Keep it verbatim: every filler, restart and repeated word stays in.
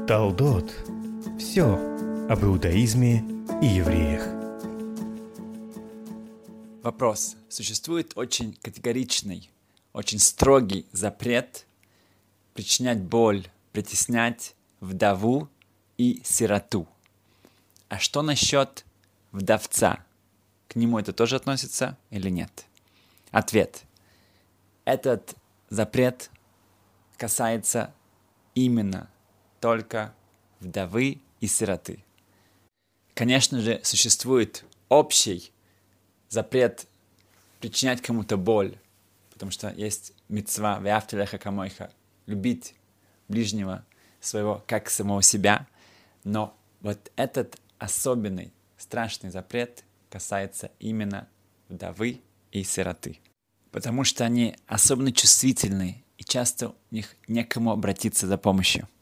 Талдот. Все об иудаизме и евреях. Вопрос. Существует очень категоричный, очень строгий запрет причинять боль, притеснять вдову и сироту. А что насчет вдовца? К нему это тоже относится или нет? Ответ. Этот запрет касается именно только вдовы и сироты. Конечно же, существует общий запрет причинять кому-то боль, потому что есть мицва «Веавта леха камойха» — любить ближнего своего как самого себя, но вот этот особенный, страшный запрет касается именно вдовы и сироты, потому что они особенно чувствительны, и часто у них некому обратиться за помощью.